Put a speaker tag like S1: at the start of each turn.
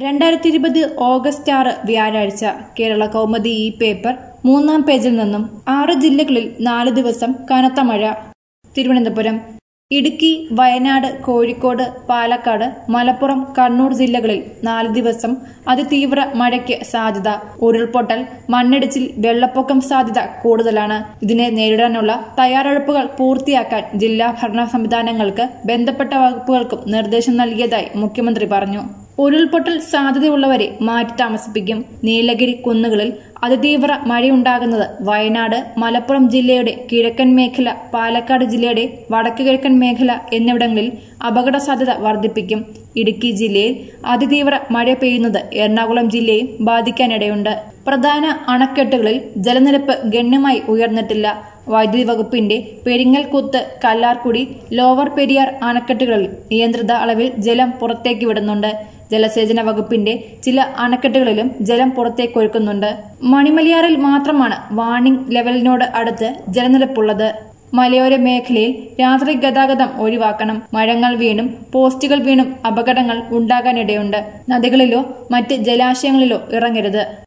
S1: 2020 August 6 വ്യാഴാഴ്ച കേരള കൗമുദി ഈ paper 3-ാം പേജിൽ നിന്നും 6 ജില്ലകളിൽ 4 ദിവസം കനത്ത മഴ. തിരുവനന്തപുരം, ഇടുക്കി, വയനാട്, കോഴിക്കോട്, പാലക്കാട്, മലപ്പുറം, കണ്ണൂർ ജില്ലകളിൽ 4 ദിവസം അതിതീവ്ര മഴയ്ക്ക് സാധ്യത. ഉരുൾപൊട്ടൽ, മണ്ണിടിച്ചിൽ, വെള്ളപ്പൊക്കം സാധ്യത കൂടുതലാണ്. ഇതിനെ നേരിടാനുള്ള തയ്യാറെടുപ്പുകൾ പൂർത്തിയാക്കാൻ ജില്ലാ ഭരണ സംവിധാനങ്ങൾക്ക് ബന്ധപ്പെട്ട വകുപ്പുകൾക്കും നിർദ്ദേശം നൽകിയതായി മുഖ്യമന്ത്രി പറഞ്ഞു. ഉരുൾപൊട്ടൽ സാധ്യതയുള്ളവരെ മാറ്റി താമസിപ്പിക്കും. നീലഗിരി കുന്നുകളിൽ അതിതീവ്ര മഴയുണ്ടാകുന്നത് വയനാട്, മലപ്പുറം ജില്ലയുടെ കിഴക്കൻ മേഖല, പാലക്കാട് ജില്ലയുടെ വടക്കു കിഴക്കൻ മേഖല എന്നിവിടങ്ങളിൽ അപകട സാധ്യത വർദ്ധിപ്പിക്കും. ഇടുക്കി ജില്ലയിൽ അതിതീവ്ര മഴ പെയ്യുന്നത് എറണാകുളം ജില്ലയും ബാധിക്കാനിടയുണ്ട്. പ്രധാന അണക്കെട്ടുകളിൽ ജലനിരപ്പ് ഗണ്യമായി ഉയർന്നിട്ടില്ല. വൈദ്യുതി വകുപ്പിന്റെ പെരിങ്ങൽകുത്ത്, കല്ലാർകുടി, ലോവർ പെരിയാർ അണക്കെട്ടുകളിൽ നിയന്ത്രിത അളവിൽ ജലം പുറത്തേക്ക് വിടുന്നുണ്ട്. ജലസേചന വകുപ്പിന്റെ ചില അണക്കെട്ടുകളിലും ജലം പുറത്തേക്കൊഴുക്കുന്നുണ്ട്. മണിമലയാറിൽ മാത്രമാണ് വാർണിംഗ് ലെവലിനോട് അടുത്ത് ജലനിരപ്പുള്ളത്. മലയോര മേഖലയിൽ രാത്രി ഗതാഗതം ഒഴിവാക്കണം. മരങ്ങൾ വീണും പോസ്റ്റുകൾ വീണും അപകടങ്ങൾ ഉണ്ടാകാനിടയുണ്ട്. നദികളിലോ മറ്റ് ജലാശയങ്ങളിലോ ഇറങ്ങരുത്.